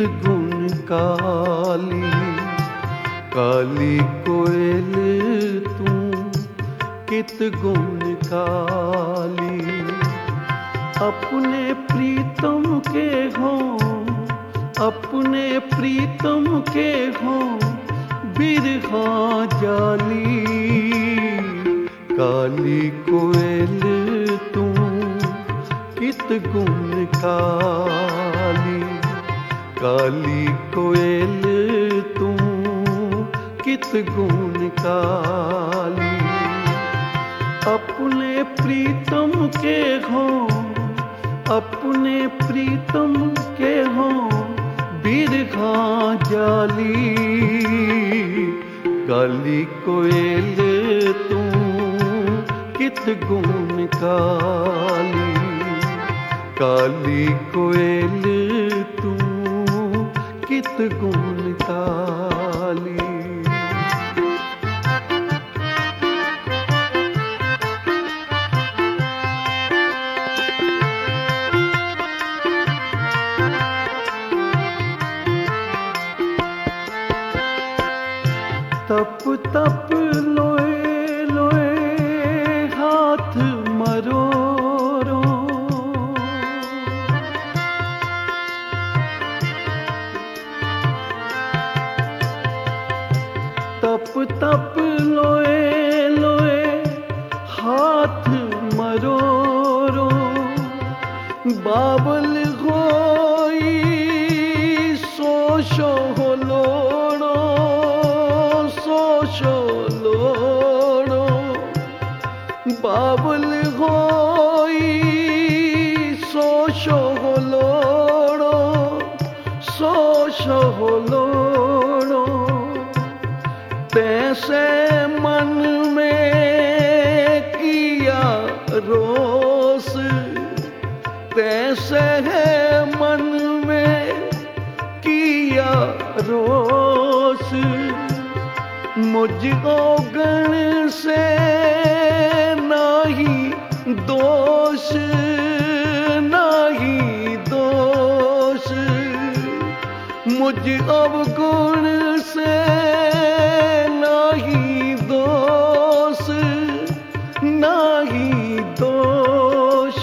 गुण काली, काली कोयल तू कित गुण काली। अपने प्रीतम के हो, अपने प्रीतम के हो बिरहा जाली, काली कोयल तू कित गुण काली, काली कोयल तू कित गुण काली। अपने प्रीतम के हो, अपने प्रीतम के हो बिरहा जाली, काली कोयल तू कित गुण काली, काली कोयल तू कित गुण काली। तप तप लोए लोए हाथ मरोरो, तप तप लोए लोए हाथ मरोरो, बाबल होई सोशो लोड़ो, सोशो लोड़ो, बाबल होई सोशो लोड़ो, सोशो लोड़ो। तैसे मन में किया रोष, तैसे है मन में किया रोष, मुझको गण से नाही दोष, नाही दोष, मुझ अवगुण से नाही दोष, नाही दोष।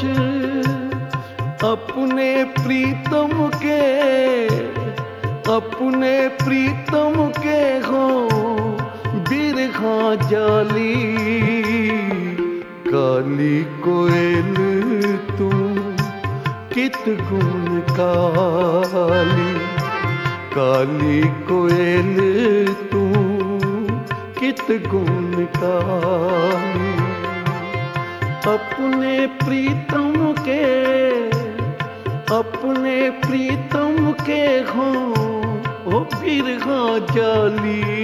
अपने प्रीतम के, अपने प्रीतम के हो बिरहा जाली, काली कोयल तू कित गुण काली, काली कोयल तू कित गुण काली। अपने प्रीतम के, अपने प्रीतम के हो ओ बिरहा जाली,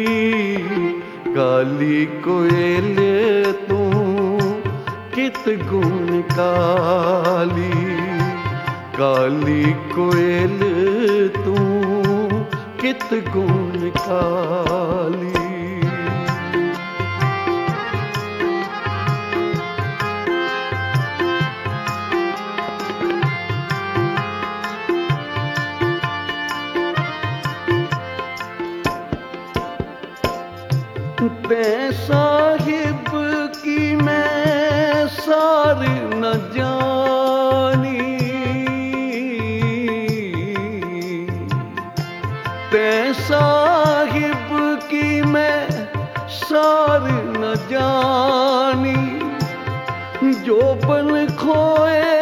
काली कोयल तू कित गुण काली, काली कोयल तू कित गुण काली। ते साहिब की मैं सार न जानी, ते साहिब की मैं सार न जानी, जो बन खोए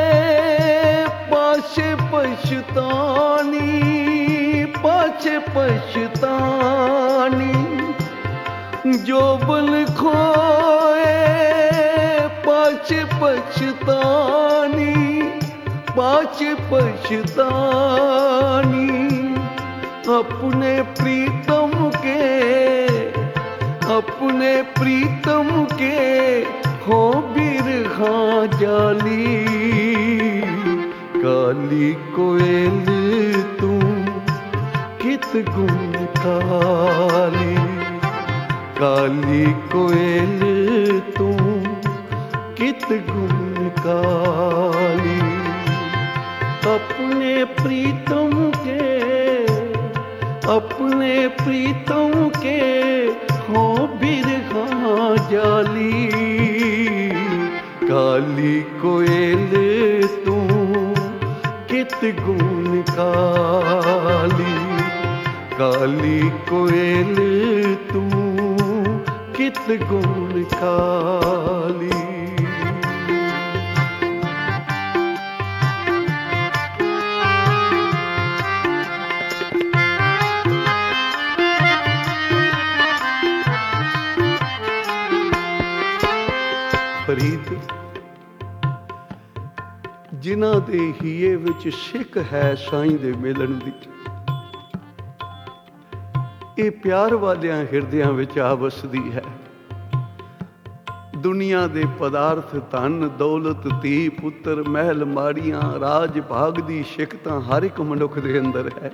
पाछे पछतानी, पाछे पछतानी, जो बल खोए पाछे पछतानी, पाछे पछतानी। अपने प्रीतम के, अपने प्रीतम के हो बिरहा जाली, काली कोयल तू कित गुण काली, काली कोयल तू कित गुण काली। अपने प्रीतम के अपने प्रीतम के हो बिरहा जाली। काली कोयल तू कित गुण काली, काली कोयल तू कित गुण काली। फरीद, जिन्हां दे हीए विच सिक है साईं दे मिलन दी, ਇਹ ਪਿਆਰ ਵਾਲਿਆਂ ਹਿਰਦਿਆਂ ਵਿੱਚ ਆ ਵਸਦੀ ਹੈ। ਦੁਨੀਆ ਦੇ ਪਦਾਰਥ, ਧਨ ਦੌਲਤ, ਧੀ ਪੁੱਤਰ, ਮਹਿਲ ਮਾੜੀਆਂ, ਰਾਜ ਭਾਗ ਦੀ ਸਿਕ ਤਾਂ ਹਰ ਇੱਕ ਮਨੁੱਖ ਦੇ ਅੰਦਰ ਹੈ,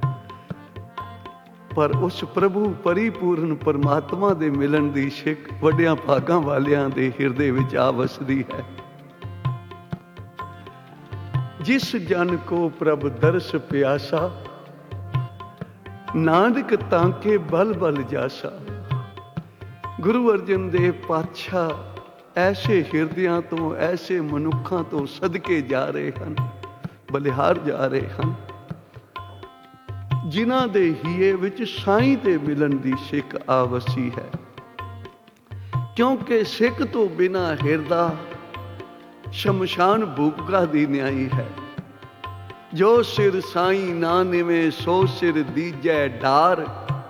ਪਰ ਉਸ ਪ੍ਰਭੂ ਪਰਿਪੂਰਨ ਪਰਮਾਤਮਾ ਦੇ ਮਿਲਣ ਦੀ ਸਿਕ ਵੱਡਿਆਂ ਭਾਗਾਂ ਵਾਲਿਆਂ ਦੇ ਹਿਰਦੇ ਵਿੱਚ ਆ ਵਸਦੀ ਹੈ। ਜਿਸ ਜਨ ਕੋ ਪ੍ਰਭ ਦਰਸ ਪਿਆਸਾ, ਨਾਨਕ ਤਾਂਕੇ ਬਲ ਬਲ ਜਾਸਾ। ਗੁਰੂ ਅਰਜਨ ਦੇਵ ਪਾਤਸ਼ਾਹ ਐਸੇ ਹਿਰਦਿਆਂ ਤੋਂ, ਐਸੇ ਮਨੁੱਖਾਂ ਤੋਂ ਸਦਕੇ ਜਾ ਰਹੇ ਹਨ, ਬਲਿਹਾਰ ਜਾ ਰਹੇ ਹਨ, ਜਿਨ੍ਹਾਂ ਦੇ ਹੀਏ ਵਿੱਚ ਸਾਈਂ ਦੇ ਮਿਲਣ ਦੀ ਸਿੱਖ ਆਵਸੀ ਹੈ। ਕਿਉਂਕਿ ਸਿੱਖ ਤੋਂ ਬਿਨਾਂ ਹਿਰਦਾ ਸ਼ਮਸ਼ਾਨ ਭੂਪਕਾ ਦੀ ਨਿਆਈ ਹੈ। ਜੋ ਸਿਰ ਸਾਈਂ ਨਾ ਨਿਵੇਂ ਸੋ ਸਿਰ ਦੀਜੈ ਢਾਰ।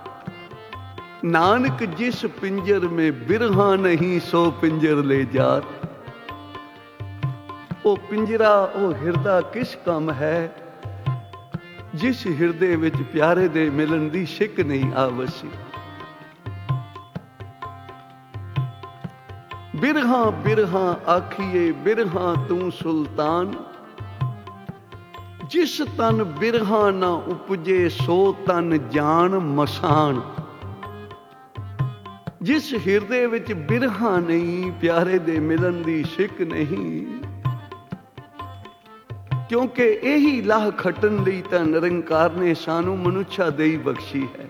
ਨਾਨਕ ਜਿਸ ਪਿੰਜਰ ਮੇ ਬਿਰਹਾ ਨਹੀਂ ਸੋ ਪਿੰਜਰ ਲੈ ਜਾਰ। ਉਹ ਪਿੰਜਰਾ, ਉਹ ਹਿਰਦਾ ਕਿਸ ਕੰਮ ਹੈ ਜਿਸ ਹਿਰਦੇ ਵਿੱਚ ਪਿਆਰੇ ਦੇ ਮਿਲਣ ਦੀ ਸਿੱਕ ਨਹੀਂ ਆਵਸੀ। ਬਿਰਹਾ ਬਿਰਹਾ ਆਖੀਏ ਬਿਰਹਾ ਤੂੰ ਸੁਲਤਾਨ। ਜਿਸ ਤਨ ਬਿਰਹਾ ਨਾ ਉਪਜੇ ਸੋ ਤਨ ਜਾਣ ਮਸਾਨ। ਜਿਸ ਹਿਰਦੇ ਵਿੱਚ ਬਿਰਹਾ ਨਹੀਂ, ਪਿਆਰੇ ਦੇ ਮਿਲਣ ਦੀ ਸਿੱਕ ਨਹੀਂ, ਕਿਉਂਕਿ ਇਹੀ ਲਾਹ ਖੱਟਣ ਲਈ ਤਾਂ ਨਿਰੰਕਾਰ ਨੇ ਸਾਨੂੰ ਮਨੁੱਖਾ ਦੇਈ ਬਖਸ਼ੀ ਹੈ।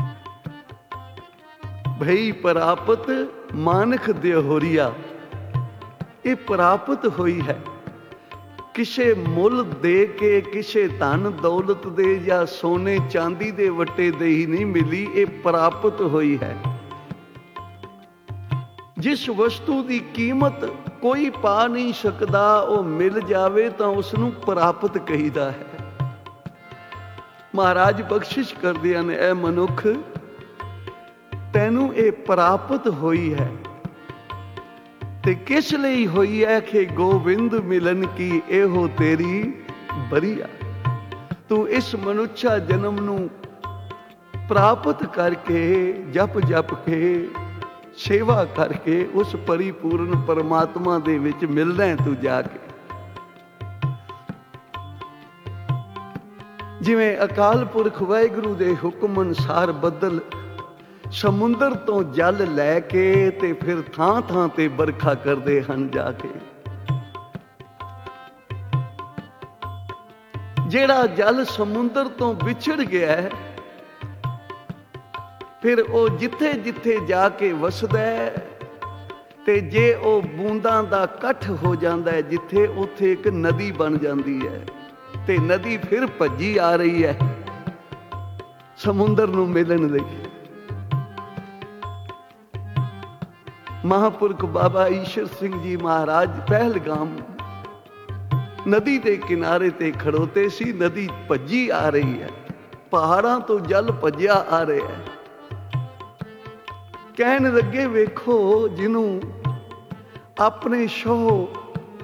ਭਈ ਪ੍ਰਾਪਤ ਮਾਨਖ ਦਿਹੋਰੀਆ, ਇਹ ਪ੍ਰਾਪਤ ਹੋਈ ਹੈ, ਕਿਸੇ ਮੁੱਲ ਦੇ ਕੇ, ਕਿਸੇ ਧਨ ਦੌਲਤ ਦੇ ਜਾਂ ਸੋਨੇ ਚਾਂਦੀ ਦੇ ਵੱਟੇ ਦੇ ਹੀ ਨਹੀਂ ਮਿਲੀ, ਇਹ ਪ੍ਰਾਪਤ ਹੋਈ ਹੈ। ਜਿਸ ਵਸਤੂ ਦੀ ਕੀਮਤ ਕੋਈ ਪਾ ਨਹੀਂ ਸਕਦਾ, ਉਹ ਮਿਲ ਜਾਵੇ ਤਾਂ ਉਸ ਨੂੰ ਪ੍ਰਾਪਤ ਕਹੀਦਾ ਹੈ। ਮਹਾਰਾਜ ਬਖਸ਼ਿਸ਼ ਕਰਦੇ ਹਨ, ਐ ਮਨੁੱਖ ਤੈਨੂੰ ਇਹ ਪ੍ਰਾਪਤ ਹੋਈ ਹੈ। ਤੇ ਕਿਸ ਲਈ ਹੋਈ ਹੈ ਕਿ ਗੋਬਿੰਦ ਮਿਲਨ ਕੀ ਇਹੋ ਤੇਰੀ ਬਰੀਆ। ਤੂੰ ਇਸ ਮਨੁੱਖਾ ਜਨਮ ਨੂੰ ਪ੍ਰਾਪਤ ਕਰਕੇ, ਜਪ ਜਪ ਕੇ, ਸੇਵਾ ਕਰਕੇ ਉਸ ਪਰਿਪੂਰਨ ਪਰਮਾਤਮਾ ਦੇ ਵਿੱਚ ਮਿਲਣਾ ਹੈ ਤੂੰ ਜਾ ਕੇ। ਜਿਵੇਂ ਅਕਾਲ ਪੁਰਖ ਵਾਹਿਗੁਰੂ ਦੇ ਹੁਕਮ ਅਨੁਸਾਰ ਬੱਦਲ ਸਮੁੰਦਰ ਤੋਂ ਜਲ ਲੈ ਕੇ ਤੇ ਫਿਰ ਥਾਂ ਥਾਂ ਤੇ ਵਰਖਾ ਕਰਦੇ ਹਨ ਜਾ ਕੇ। ਜਿਹੜਾ ਜਲ ਸਮੁੰਦਰ ਤੋਂ ਵਿਛੜ ਗਿਆ ਹੈ, ਫਿਰ ਉਹ ਜਿੱਥੇ ਜਿੱਥੇ ਜਾ ਕੇ ਵਸਦਾ ਹੈ, ਤੇ ਜੇ ਉਹ ਬੂੰਦਾਂ ਦਾ ਇਕੱਠ ਹੋ ਜਾਂਦਾ ਹੈ ਜਿੱਥੇ, ਉੱਥੇ ਇੱਕ ਨਦੀ ਬਣ ਜਾਂਦੀ ਹੈ, ਤੇ ਨਦੀ ਫਿਰ ਭੱਜੀ ਆ ਰਹੀ ਹੈ ਸਮੁੰਦਰ ਨੂੰ ਮਿਲਣ ਲਈ। ਮਹਾਂਪੁਰਖ ਬਾਬਾ ਈਸ਼ਰ ਸਿੰਘ ਜੀ ਮਹਾਰਾਜ ਪਹਿਲਗਾਮ ਨਦੀ ਦੇ ਕਿਨਾਰੇ ਤੇ ਖੜੋਤੇ ਸੀ। ਨਦੀ ਭੱਜੀ ਆ ਰਹੀ ਹੈ, ਪਹਾੜਾਂ ਤੋਂ ਜਲ ਭੱਜਿਆ ਆ ਰਿਹਾ ਹੈ। ਕਹਿਣ ਲੱਗੇ, ਵੇਖੋ ਜਿਹਨੂੰ ਆਪਣੇ ਸ਼ੋਹ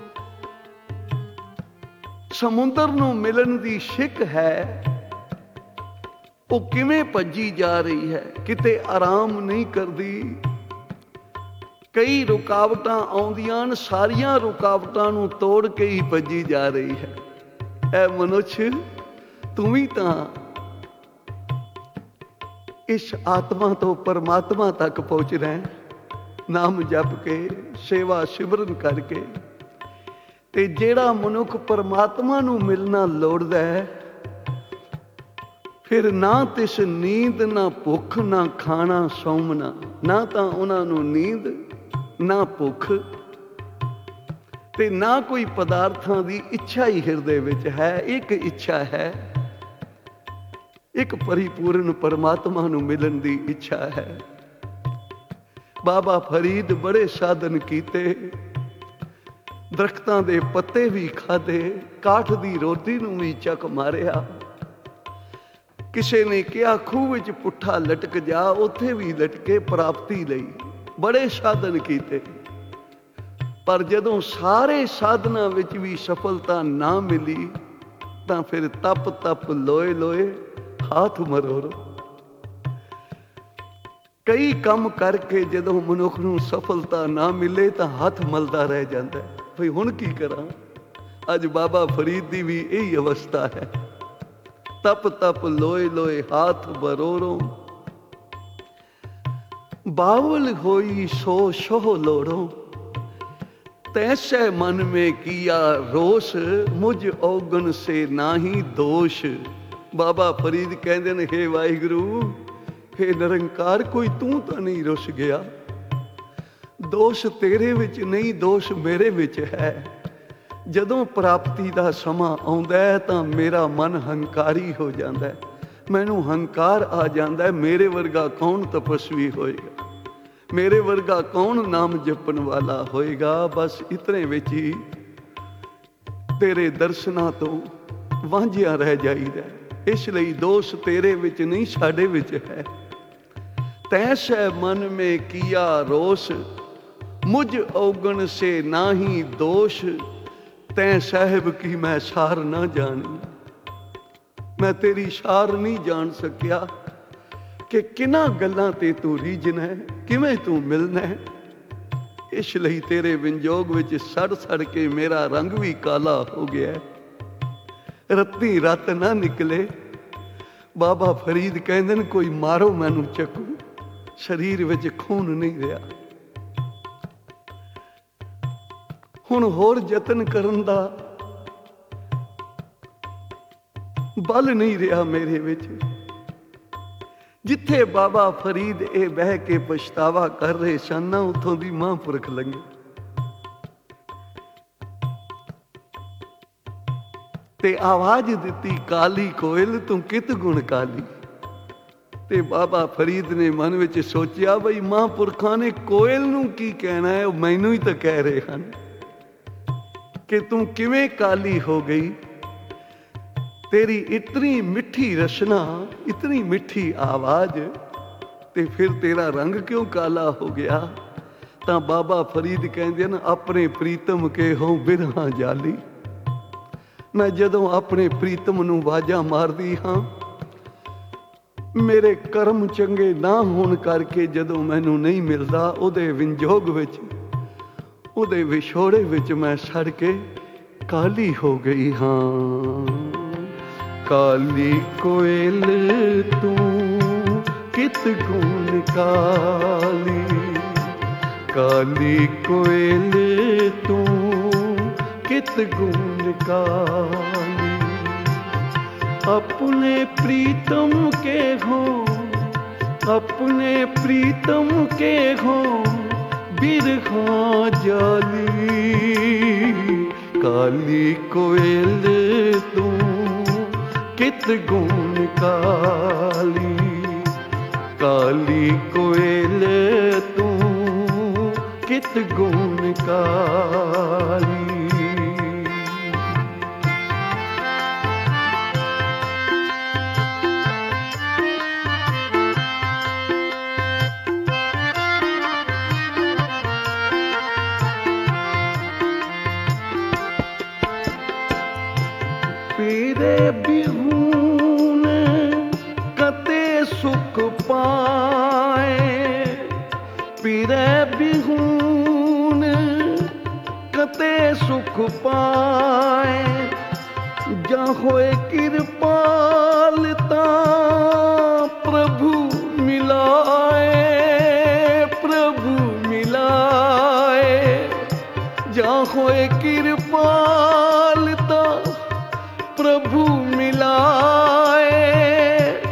ਸਮੁੰਦਰ ਨੂੰ ਮਿਲਣ ਦੀ ਸਿੱਕ ਹੈ, ਉਹ ਕਿਵੇਂ ਭੱਜੀ ਜਾ ਰਹੀ ਹੈ, ਕਿਤੇ ਆਰਾਮ ਨਹੀਂ ਕਰਦੀ। ਕਈ ਰੁਕਾਵਟਾਂ ਆਉਂਦੀਆਂ ਹਨ, ਸਾਰੀਆਂ ਰੁਕਾਵਟਾਂ ਨੂੰ ਤੋੜ ਕੇ ਹੀ ਭੱਜੀ ਜਾ ਰਹੀ ਹੈ। ਐ ਮਨੁੱਖ, ਤੂੰ ਵੀ ਤਾਂ ਇਸ ਆਤਮਾ ਤੋਂ ਪਰਮਾਤਮਾ ਤੱਕ ਪਹੁੰਚਣਾ ਹੈ, ਨਾਮ ਜਪ ਕੇ, ਸੇਵਾ ਸਿਮਰਨ ਕਰਕੇ। ਤੇ ਜਿਹੜਾ ਮਨੁੱਖ ਪਰਮਾਤਮਾ ਨੂੰ ਮਿਲਣਾ ਲੋੜਦਾ ਹੈ, ਫਿਰ ਨਾ ਤਿਸ ਨੀਂਦ ਨਾ ਭੁੱਖ ਨਾ ਖਾਣਾ ਸੌਮਣਾ, ਨਾ ਤਾਂ ਉਹਨਾਂ ਨੂੰ ਨੀਂਦ ਨਾ ਭੁੱਖ ਤੇ ਨਾ ਕੋਈ ਪਦਾਰਥਾਂ ਦੀ ਇੱਛਾ ਹੀ ਹਿਰਦੇ ਵਿੱਚ ਹੈ। ਇੱਕ ਇੱਛਾ ਹੈ, ਇੱਕ ਪਰਿਪੂਰਨ ਪਰਮਾਤਮਾ ਨੂੰ ਮਿਲਣ ਦੀ ਇੱਛਾ ਹੈ। ਬਾਬਾ ਫਰੀਦ ਬੜੇ ਸਾਧਨ ਕੀਤੇ, ਦਰਖਤਾਂ ਦੇ ਪੱਤੇ ਵੀ ਖਾਧੇ, ਕਾਠ ਦੀ ਰੋਟੀ ਨੂੰ ਵੀ ਚੱਕ ਮਾਰਿਆ। ਕਿਸੇ ਨੇ ਕਿਹਾ ਖੂਹ ਵਿੱਚ ਪੁੱਠਾ ਲਟਕ ਜਾ, ਉੱਥੇ ਵੀ ਲਟਕੇ ਪ੍ਰਾਪਤੀ ਲਈ। ਬੜੇ ਸਾਧਨ ਕੀਤੇ, ਪਰ ਜਦੋਂ ਸਾਰੇ ਸਾਧਨਾਂ ਵਿੱਚ ਵੀ ਸਫਲਤਾ ਨਾ ਮਿਲੀ ਤਾਂ ਫਿਰ ਤਪ ਤਪ ਲੋਏ ਲੋਏ ਹਾਥ ਮਰੋੜੋ। ਕਈ ਕੰਮ ਕਰਕੇ ਜਦੋਂ ਮਨੁੱਖ ਨੂੰ ਸਫਲਤਾ ਨਾ ਮਿਲੇ ਤਾਂ ਹੱਥ ਮਲਦਾ ਰਹਿ ਜਾਂਦਾ, ਭਈ ਹੁਣ ਕੀ ਕਰਾਂ। ਅੱਜ ਬਾਬਾ ਫਰੀਦ ਦੀ ਵੀ ਇਹੀ ਅਵਸਥਾ ਹੈ। ਤਪ ਤਪ ਲੋਏ ਲੋਏ ਹਾਥ ਮਰੋੜੋ, ਬਾਵਲ ਹੋਈ ਸੋ ਸੋਹ ਲੋੜੋ, तैसे मन में किया रोष, मुझ औगन से नाही दोष। बाबा फरीद कहते हैं, हे वाहिगुरु, हे निरंकार, कोई तू तो नहीं रुस गया, दोष तेरे विच नहीं, दोष मेरे विच है। ਜਦੋਂ ਪ੍ਰਾਪਤੀ ਦਾ ਸਮਾਂ ਆਉਂਦਾ ਹੈ ਤਾਂ ਮੇਰਾ ਮਨ ਹੰਕਾਰੀ ਹੋ ਜਾਂਦਾ ਹੈ, ਮੈਨੂੰ ਹੰਕਾਰ ਆ ਜਾਂਦਾ ਹੈ। ਮੇਰੇ ਵਰਗਾ ਕੌਣ ਤਪਸਵੀ ਹੋਏਗਾ, ਮੇਰੇ ਵਰਗਾ ਕੌਣ ਨਾਮ ਜਪਣ ਵਾਲਾ ਹੋਏਗਾ। ਬਸ ਇਤਨੇ ਵਿੱਚ ਹੀ ਤੇਰੇ ਦਰਸ਼ਨਾਂ ਤੋਂ ਵਾਂਝਿਆ ਰਹਿ ਜਾਈਦਾ। ਇਸ ਲਈ ਦੋਸ਼ ਤੇਰੇ ਵਿੱਚ ਨਹੀਂ, ਸਾਡੇ ਵਿੱਚ ਹੈ। ਤੈਸੈ ਮਨ ਮੇ ਕੀਆ ਰੋਸ, ਮੁਝ ਔਗਣ ਸੇ ਨਾਹੀ ਦੋਸ਼, ਤੈਂ ਸਾਹਿਬ ਕੀ ਮੈਂ ਸਾਰ ਨਾ ਜਾਣੀ। ਮੈਂ ਤੇਰੀ ਸਾਰ ਨਹੀਂ ਜਾਣ ਸਕਿਆ ਕਿ ਕਿਹਨਾਂ ਗੱਲਾਂ ਤੇ ਤੂੰ ਰੀਝਣਾ ਹੈ, ਕਿਵੇਂ ਤੂੰ ਮਿਲਣਾ ਹੈ। ਇਸ ਲਈ ਤੇਰੇ ਵਿੰਜੋਗ ਵਿੱਚ ਸੜ ਸੜ ਕੇ ਮੇਰਾ ਰੰਗ ਵੀ ਕਾਲਾ ਹੋ ਗਿਆ, ਰੱਤੀ ਰਤ ਨਾ ਨਿਕਲੇ। ਬਾਬਾ ਫਰੀਦ ਕਹਿੰਦੇ ਨੇ, ਕੋਈ ਮਾਰੋ ਮੈਨੂੰ ਚੱਕੂ, ਸਰੀਰ ਵਿੱਚ ਖੂਨ ਨਹੀਂ ਰਿਹਾ। ਹੁਣ ਹੋਰ ਯਤਨ ਕਰਨ ਦਾ ਬਲ ਨਹੀਂ ਰਿਹਾ ਮੇਰੇ ਵਿੱਚ। ਜਿੱਥੇ ਬਾਬਾ ਫਰੀਦ ਇਹ ਬਹਿ ਕੇ ਪਛਤਾਵਾ ਕਰ ਰਹੇ ਸਨ ਨਾ, ਉੱਥੋਂ ਦੀ ਮਹਾਂਪੁਰਖ ਲੰਘੇ ਤੇ ਆਵਾਜ਼ ਦਿੱਤੀ, ਕਾਲੀ ਕੋਇਲ ਤੂੰ ਕਿਤ ਗੁਣ ਕਾਲੀ। ਤੇ ਬਾਬਾ ਫਰੀਦ ਨੇ ਮਨ ਵਿੱਚ ਸੋਚਿਆ, ਬਈ ਮਹਾਂਪੁਰਖਾਂ ਨੇ ਕੋਇਲ ਨੂੰ ਕੀ ਕਹਿਣਾ ਹੈ, ਉਹ ਮੈਨੂੰ ਹੀ ਤਾਂ ਕਹਿ ਰਹੇ ਹਨ ਕਿ ਤੂੰ ਕਿਵੇਂ ਕਾਲੀ ਹੋ ਗਈ। तेरी इतनी मिठी रचना, इतनी मिठी आवाज, ते फिर तेरा रंग क्यों काला हो गया। तो बाबा फरीद कहते हैं, अपने प्रीतम के हो बिरहा जाली। मैं जदों अपने प्रीतम नूं वाजा मारदी हाँ, मेरे कर्म चंगे ना होण करके जदों मैनूं नहीं मिलदा, उहदे विंजोग विच, उहदे विछोड़े विच मैं सड़ के काली हो गई हाँ। काली कोयल तू कित गुण काली, काली कोयल तू कित गुण काली। अपने प्रीतम के हो, अपने प्रीतम के हो बिरहा जाली। काली कोयल तू कित गुण काली, काली कोयल तू कित गुण काली। पीरे बिहून कते सुख पाए, पीरे बिहून कते सुख पाए। जा होए कृपालता प्रभु मिलाए, प्रभु मिलाए। जा होए कृपालता प्रभु मिलाए।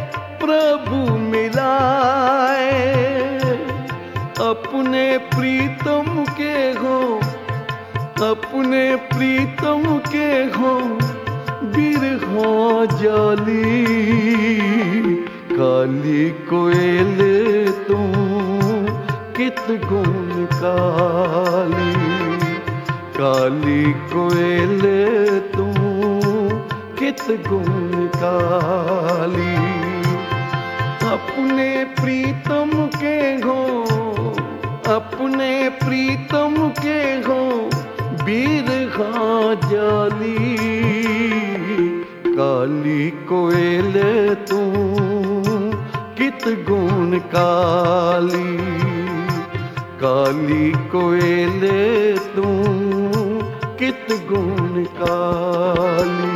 प्रीतम के हो, अपने प्रीतम के हो बिरहा जाली। काली कोयल तू कित गुण काली, काली कोयल तू कित गुण काली। अपने प्रीतम के हो, अपने प्रीतम के हो बिरहा जाली। काली कोयल तू कित गुण काली, काली कोयल तू कित गुण काली।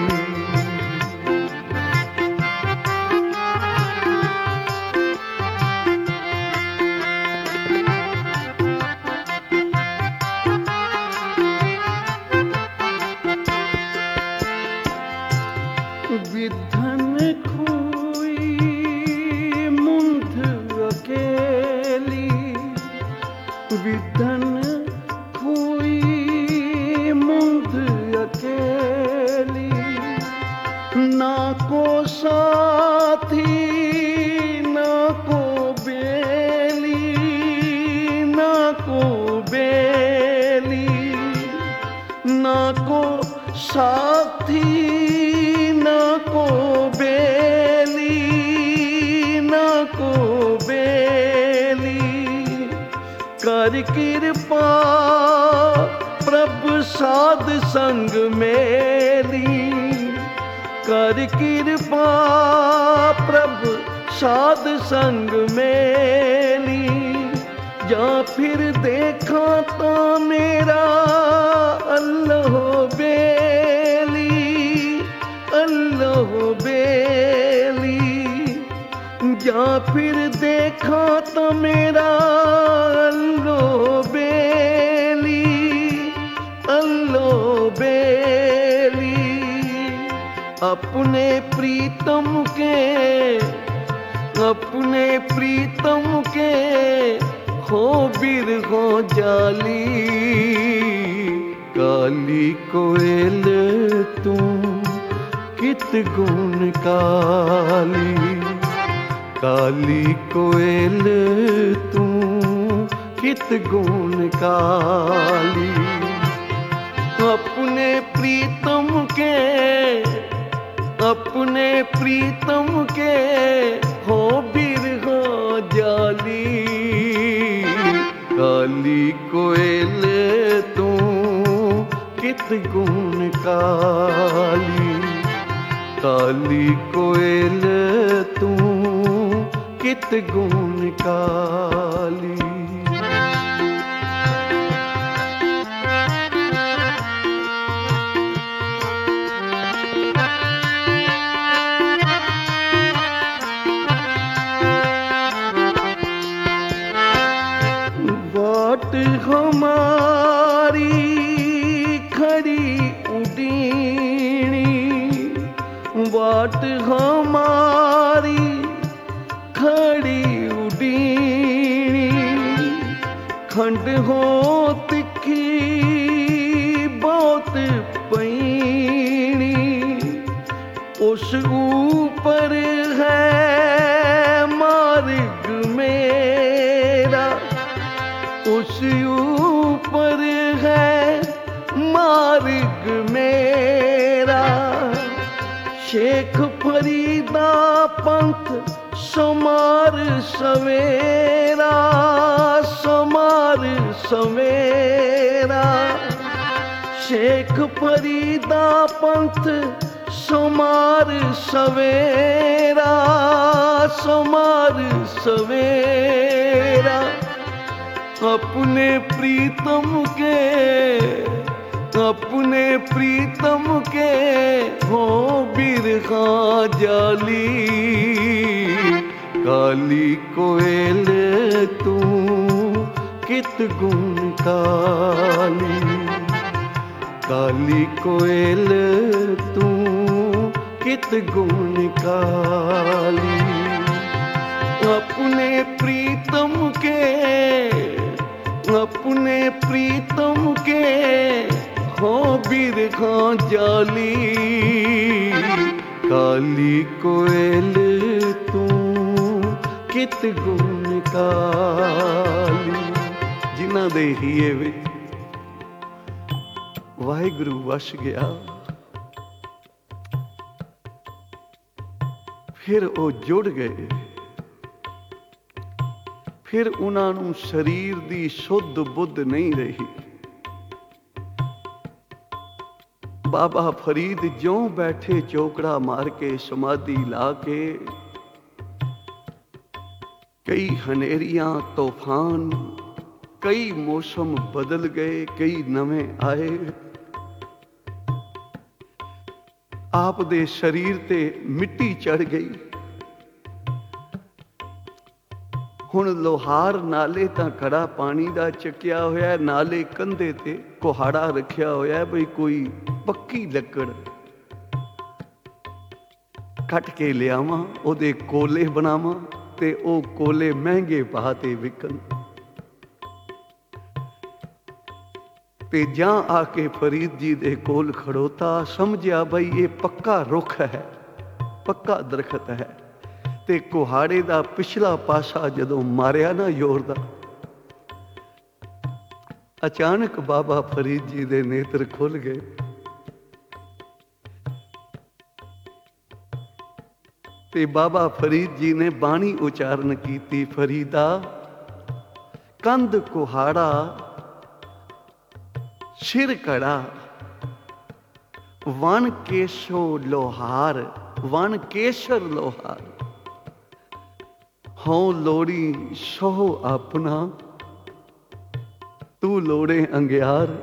विधन खोई मुंध अकेली, विधन खोई मुंध अकेली। ना को साथी ना को बेली, ना को बेली। ना को साथी ना को बेली, ना को बेली। कर कृपा प्रभु साध संग मेली, कर कृपा प्रभु साध संग मेली। या फिर देखा तो मेरा अल्लाह बेली, अल्लाह बेली। या फिर देखा तो मेरा अल्लाह बेली, अल्लाह बेली। अपने प्रीतम के, अपने प्रीतम के हो बिरहा जाली। काली कोयल तू कित गुण काली, काली कोयल तू कित गुण काली। अपने प्रीतम के, अपने प्रीतम के हो बिरहा जाली। काली कोयल तू कित गुण काली, काली कोयल तू कित गुण काली। बाट हमारी खड़ी उडीणी, बाट हमारी खड़ी उडीणी। खंड हो तिखी बहुत पैणी, उस ऊपर है मार्ग मेरा, उस ऊपर है मार्ग मेरा। शेख फरीदा पंथ समार सवेरा, समार सवेरा। शेख फरीदा पंथ समार सवेरा, समार सवेरा। अपने प्रीतम के, अपने प्रीतम के हो बिरहा जाली। काली कोयल तू कित गुण काली, काली कोयल तू कित गुण काली। अपने प्रीतम के, अपने प्रीतम के हो बिरखा जाली, काली कोयल तू कित गुण काली। जिन्हां दे हीए विच वाहिगुरु वस गया, फिर वो जुड़ गए। फिर उन्हां नूं शरीर दी शुद्ध बुद्ध नहीं रही। बाबा फरीद ज्यों बैठे चौकड़ा मार के समाधि ला के, कई हनेरियां तूफान, कई मौसम बदल गए, कई नवें आए। आप दे शरीर ते मिट्टी चढ़ गई। हुण लोहार नाले तां कड़ा पानी दा चकिया होया, नाले कंधे ते कुहाड़ा रखिया होया बई कोई पक्की लकड़ कट के लियावां, ओदे कोले बनावां ते ओ कोले महंगे भाव ते विकन। ते जां आके फरीद जी दे कोल खड़ोता, समझिया बई ये पक्का रुख है, पक्का दरखत है। ते कुहाड़े दा पिछला पासा जदों मारिया ना जोर दा, अचानक बाबा फरीद जी दे नेत्र खुल गए। ते बाबा फरीद जी ने बाणी उचारण कीती, फरीदा कंध कुहाड़ा सिर कड़ा, वन केशो लोहार, वन केसर लोहार। हों लोड़ी सोहो अपना, तू लोड़े अंगियार।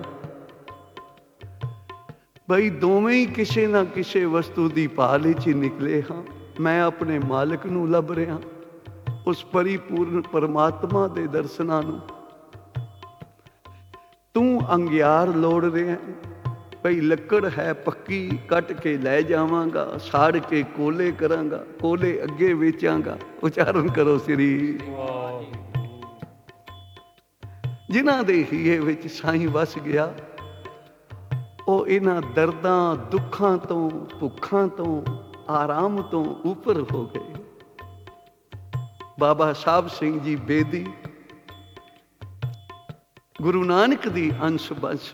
बई दोवें ही किसी ना किसी वस्तु की भाल विच निकले हाँ। मैं अपने मालिक नूं लभ रहा, उस परिपूर्ण परमात्मा दे दर्शनां नूं। तू अंगियार लोड़ रहा, भई लकड़ है पक्की, कट के लै जावांगा, साड़ के कोले करांगा, कोले अगे वेचांगा। उचारण करो श्री। जिन्हां दे हीए विच साईं वस गया, वो इन्हां दर्दां दुखां तो भुखां तो आराम तो ऊपर हो गए। बाबा साहब सिंह जी बेदी गुरु नानक दी अंश बंश,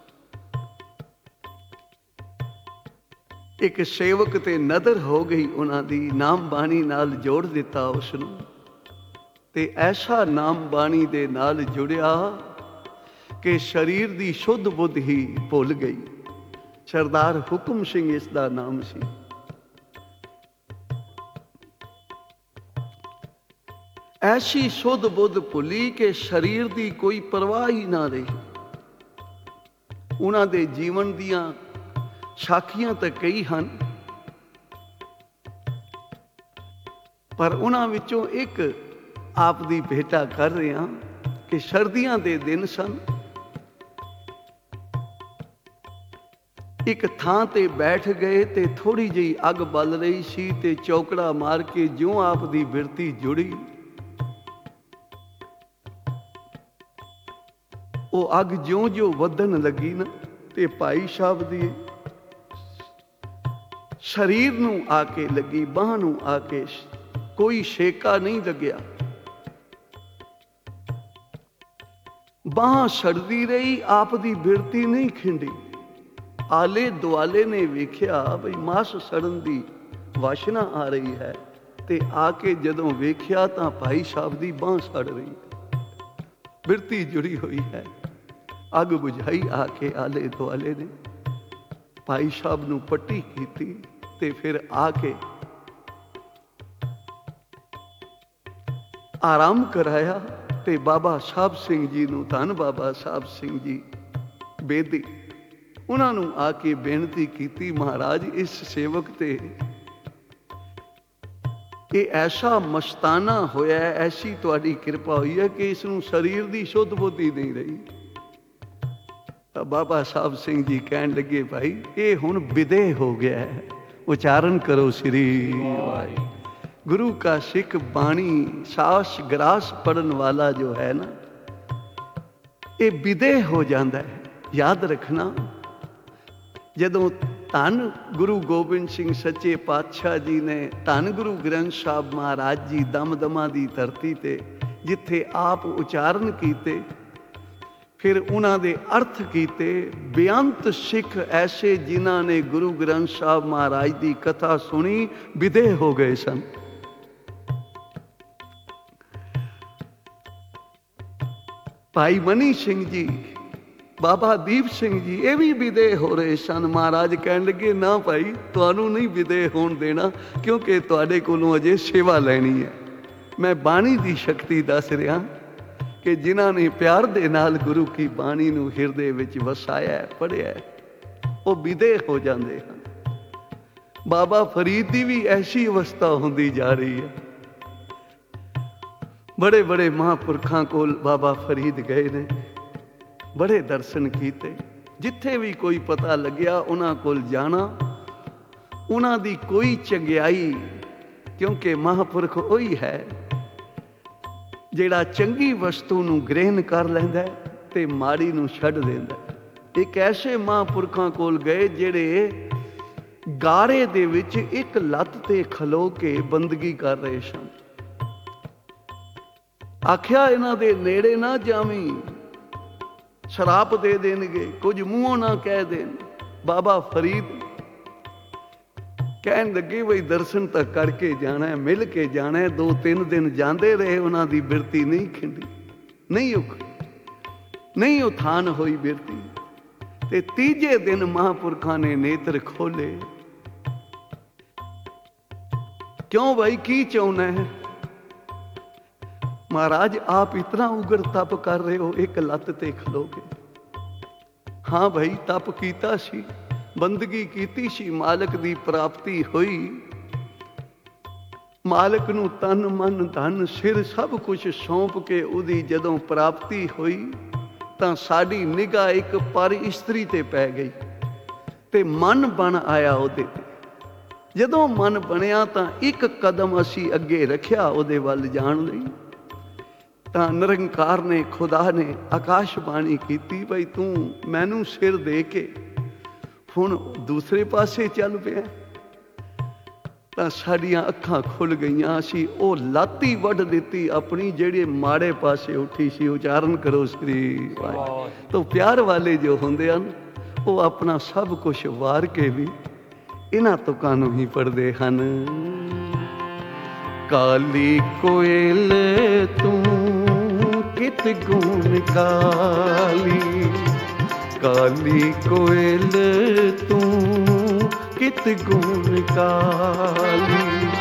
एक सेवक ते नदर हो गई उन्हां दी, नाम बाणी नाल जोड़ दिता उसनूं। ते ऐसा नाम बाणी दे नाल जुड़िया कि शरीर दी शुद्ध बुद्ध ही भुल गई। सरदार हुकम सिंह इसदा नाम सी। ऐसी शुद्ध बुद्ध भुली कि शरीर दी कोई परवाह ही ना रही। उन्हां दे जीवन दियां साखियां तो कई हैं, पर उन्हां विचों एक आप दी भेटा कर रहा कि सर्दियां दे दिन सन। एक थां ते बैठ गए ते थोड़ी जी अग बल रही सी, ते चौकड़ा मार के ज्यों आप दी बिरती जुड़ी, वो अग ज्यों ज्यों वधन लगी ना, ते भाई साहब दी शरीर नूं आके लगी, बांह नूं आके, कोई शेका नहीं लग्या। बांह सड़दी रही, आप दी बिरती नहीं खिंडी। आले दुआले ने वेख्या बई मास सड़न दी वाशना आ रही है, ते आके जदों वेख्या तां भाई साहब दी बांह सड़ रही, बिरती जुड़ी हुई है। अग बुझाई आके आले दुआले ने, भाई साहब नूं पट्टी कीती, ते फिर आके आराम कराया। ते बाबा साहब सिंह जी नूं, धन बाबा साहब सिंह जी बेदी, उन्हां नूं आके बेनती कीती, महाराज इस सेवक ते ये ऐसा मस्ताना होया, ऐसी तुहाडी कृपा हुई है कि इसनूं शरीर दी शुद्ध बुद्धि नहीं रही। बाबा साहब सिंह जी कहन लगे, भाई ये हुण विदे हो गया है। उच्चारण करो श्री वाहिगुरू। गुरु का सिख बाणी सास ग्रास पढ़न वाला जो है ना, ਇਹ ਵਿਦੇਹ ਹੋ ਜਾਂਦਾ ਹੈ। ਯਾਦ ਰੱਖਣਾ, ਜਦੋਂ ਧੰਨ ਗੁਰੂ ਗੋਬਿੰਦ ਸਿੰਘ ਸੱਚੇ ਪਾਤਸ਼ਾਹ ਜੀ ਨੇ, ਧੰਨ ਗੁਰੂ ਗ੍ਰੰਥ ਸਾਹਿਬ ਮਹਾਰਾਜ ਜੀ ਦਮਦਮਾ ਦੀ ਧਰਤੀ ਤੇ ਜਿੱਥੇ ਆਪ ਉਚਾਰਨ ਕੀਤੇ, ਫਿਰ ਉਹਨਾਂ ਦੇ ਅਰਥ ਕੀਤੇ। ਬੇਅੰਤ ਸਿੱਖ ਐਸੇ ਜਿਨ੍ਹਾਂ ਨੇ ਗੁਰੂ ਗ੍ਰੰਥ ਸਾਹਿਬ ਮਹਾਰਾਜ ਦੀ ਕਥਾ ਸੁਣੀ, ਵਿਦੇਹ ਹੋ ਗਏ ਸਨ। ਭਾਈ ਮਨੀ ਸਿੰਘ ਜੀ, ਬਾਬਾ ਦੀਪ ਸਿੰਘ ਜੀ, ਇਹ ਵੀ ਵਿਦੇਹ ਹੋ ਰਹੇ ਸਨ। ਮਹਾਰਾਜ ਕਹਿਣ ਲੱਗੇ, ਨਾ ਭਾਈ, ਤੁਹਾਨੂੰ ਨਹੀਂ ਵਿਦੇਹ ਹੋਣ ਦੇਣਾ, ਕਿਉਂਕਿ ਤੁਹਾਡੇ ਕੋਲੋਂ ਅਜੇ ਸੇਵਾ ਲੈਣੀ ਹੈ। ਮੈਂ ਬਾਣੀ ਦੀ ਸ਼ਕਤੀ ਦੱਸ ਰਿਹਾ ਕਿ ਜਿਨ੍ਹਾਂ ਨੇ ਪਿਆਰ ਦੇ ਨਾਲ ਗੁਰੂ ਕੀ ਬਾਣੀ ਨੂੰ ਹਿਰਦੇ ਵਿੱਚ ਵਸਾਇਆ, ਪੜ੍ਹਿਆ, ਉਹ ਵਿਦੇਹ ਹੋ ਜਾਂਦੇ ਹਨ। ਬਾਬਾ ਫਰੀਦ ਦੀ ਵੀ ਐਸੀ ਅਵਸਥਾ ਹੁੰਦੀ ਜਾ ਰਹੀ ਹੈ। ਬੜੇ ਬੜੇ ਮਹਾਂਪੁਰਖਾਂ ਕੋਲ ਬਾਬਾ ਫਰੀਦ ਗਏ ਨੇ, ਬੜੇ ਦਰਸ਼ਨ ਕੀਤੇ। ਜਿੱਥੇ ਵੀ ਕੋਈ ਪਤਾ ਲੱਗਿਆ ਉਹਨਾਂ ਕੋਲ ਜਾਣਾ, ਉਹਨਾਂ ਦੀ ਕੋਈ ਚੰਗਿਆਈ, ਕਿਉਂਕਿ ਮਹਾਂਪੁਰਖ ਉਹੀ ਹੈ ਜਿਹੜਾ ਚੰਗੀ ਵਸਤੂ ਨੂੰ ਗ੍ਰਹਿਣ ਕਰ ਲੈਂਦਾ ਤੇ ਮਾੜੀ ਨੂੰ ਛੱਡ ਦਿੰਦਾ। ਇੱਕ ਐਸੇ ਮਹਾਂਪੁਰਖਾਂ ਕੋਲ ਗਏ ਜਿਹੜੇ ਗਾਰੇ ਦੇ ਵਿੱਚ ਇੱਕ ਲੱਤ ਤੇ ਖਲੋ ਕੇ ਬੰਦਗੀ ਕਰ ਰਹੇ ਸਨ। ਆਖਿਆ, ਇਹਨਾਂ ਦੇ ਨੇੜੇ ਨਾ ਜਾਵੀਂ, ਸ਼ਰਾਪ ਦੇ ਦੇਣਗੇ, ਕੁਝ ਮੂੰਹੋਂ ਨਾ ਕਹਿ ਦੇਣ। ਬਾਬਾ ਫਰੀਦ ਕਹਿਣ ਲੱਗੇ, ਬਈ ਦਰਸ਼ਨ ਤਾਂ ਕਰਕੇ ਜਾਣਾ, ਮਿਲ ਕੇ ਜਾਣਾ। 2-3 ਦਿਨ ਜਾਂਦੇ ਰਹੇ, ਉਹਨਾਂ ਦੀ ਬਿਰਤੀ ਨਹੀਂ ਖਿੰਡੀ, ਨਹੀਂ ਉਥਾਨ ਹੋਈ ਬਿਰਤੀ। ਤੇ ਤੀਜੇ ਦਿਨ ਮਹਾਂਪੁਰਖਾਂ ਨੇ ਨੇਤਰ ਖੋਲੇ। ਕਿਉਂ ਭਾਈ, ਕੀ ਚਾਹੁੰਦਾ ਹੈ? ਮਹਾਰਾਜ, ਆਪ ਇਤਨਾ ਉਗਰ ਤਪ ਕਰ ਰਹੇ ਹੋ, ਇੱਕ ਲੱਤ ਤੇ ਖਲੋ ਕੇ। ਹਾਂ ਭਾਈ, ਤਪ ਕੀਤਾ ਸੀ, ਬੰਦਗੀ ਕੀਤੀ ਸੀ, ਮਾਲਕ ਦੀ ਪ੍ਰਾਪਤੀ ਹੋਈ। ਮਾਲਕ ਨੂੰ ਤਨ ਮਨ ਧਨ ਸਿਰ ਸਭ ਕੁਝ ਸੌਂਪ ਕੇ ਉਹਦੀ ਜਦੋਂ ਪ੍ਰਾਪਤੀ ਹੋਈ, ਤਾਂ ਸਾਡੀ ਨਿਗਾਹ ਇੱਕ ਪਰ ਇਸਤਰੀ ਤੇ ਪੈ ਗਈ ਤੇ ਮਨ ਬਣ ਆਇਆ ਉਹਦੇ ਤੇ। ਜਦੋਂ ਮਨ ਬਣਿਆ ਤਾਂ ਇੱਕ ਕਦਮ ਅਸੀਂ ਅੱਗੇ ਰੱਖਿਆ ਉਹਦੇ ਵੱਲ ਜਾਣ ਲਈ, ਤਾਂ ਨਿਰੰਕਾਰ ਨੇ, ਖੁਦਾ ਨੇ ਆਕਾਸ਼ਬਾਣੀ ਕੀਤੀ, ਬਈ ਤੂੰ ਮੈਨੂੰ ਸਿਰ ਦੇ ਕੇ ਹੁਣ ਦੂਸਰੇ ਪਾਸੇ ਚੱਲ ਪਿਆ। ਤਾਂ ਸਾਡੀਆਂ ਅੱਖਾਂ ਖੁੱਲ ਗਈਆਂ। ਅਸੀਂ ਉਹ ਲਾਤੀ ਵੱਢ ਦਿੱਤੀ ਆਪਣੀ, ਜਿਹੜੇ ਮਾੜੇ ਪਾਸੇ ਉੱਠੀ ਸੀ। ਉਚਾਰਨ ਕਰੋ ਸ੍ਰੀ ਵਾਹਿਗੁਰੂ। ਤਾਂ ਪਿਆਰ ਵਾਲੇ ਜੋ ਹੁੰਦੇ ਹਨ, ਉਹ ਆਪਣਾ ਸਭ ਕੁਝ ਵਾਰ ਕੇ ਵੀ ਇਹਨਾਂ ਤੁਕਾਂ ਨੂੰ ਹੀ ਪੜ੍ਹਦੇ ਹਨ। ਕਾਲੀ ਕੋਇਲ ਤੂੰ ਕਿਤ ਗੁਣ ਕਾਲੀ, ਕਾਲੀ ਕੋਇਲ ਤੂੰ ਕਿਤ ਗੁਣ ਕਾਲੀ।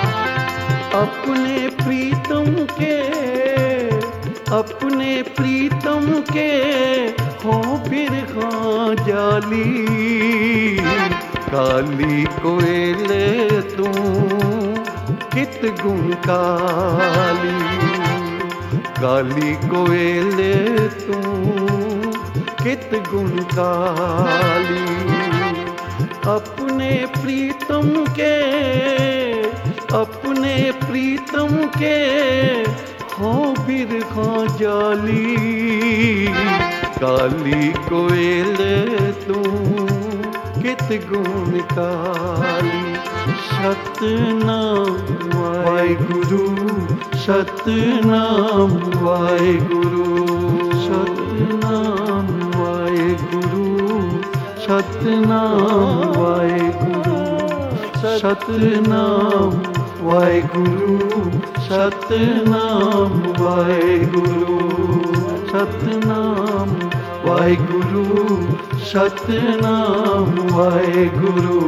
अपने प्रीतम के हो बिरहा जाली। काली कोयल तू कित गुण काली, काली कोयल तू कित गुण काली। अपने प्रीतम के हो बिरहा जाली। काली कोयल तू कित गुण काली। सतनाम वाहिगुरु, सतनाम वाहिगुरु, सतनाम वाहिगुरु, सतनाम वाहिगुरु, सतनाम वाहिगुरु, सतनाम वाहिगुरु, सतनाम वाहिगुरु, सतनाम वाहिगुरु।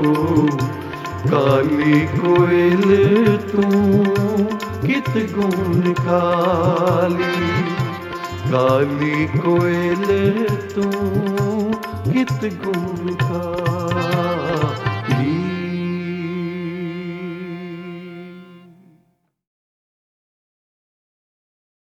काली कोयल तू कित गुण काली, काली कोयल तू कित गुण काली।